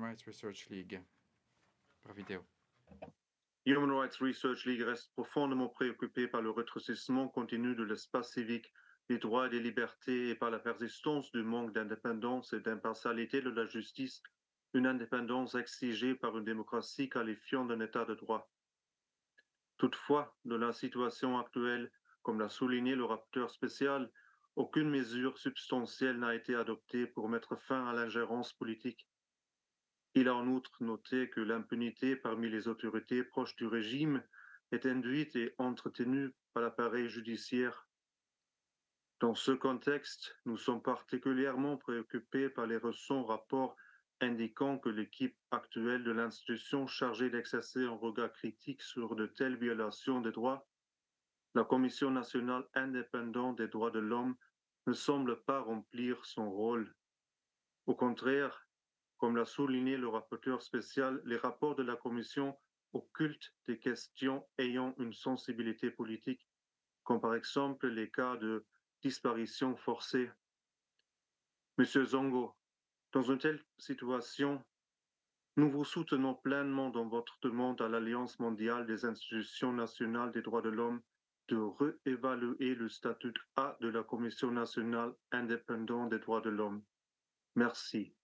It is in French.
Rights Research League par vidéo. Human Rights Research League reste profondément préoccupé par le rétrécissement continu de l'espace civique, des droits et des libertés et par la persistance du manque d'indépendance et d'impartialité de la justice, une indépendance exigée par une démocratie qualifiant d'un état de droit. Toutefois, dans la situation actuelle, comme l'a souligné le rapporteur spécial, aucune mesure substantielle n'a été adoptée pour mettre fin à l'ingérence politique. Il a en outre noté que l'impunité parmi les autorités proches du régime est induite et entretenue par l'appareil judiciaire. Dans ce contexte, nous sommes particulièrement préoccupés par les récents rapports indiquant que l'équipe actuelle de l'institution chargée d'exercer un regard critique sur de telles violations des droits, la Commission nationale indépendante des droits de l'homme, ne semble pas remplir son rôle. Au contraire, comme l'a souligné le rapporteur spécial, les rapports de la Commission occultent des questions ayant une sensibilité politique, comme par exemple les cas de disparition forcée. Monsieur Zongo, dans une telle situation, nous vous soutenons pleinement dans votre demande à l'Alliance mondiale des institutions nationales des droits de l'homme de réévaluer le statut A de la Commission nationale indépendante des droits de l'homme. Merci.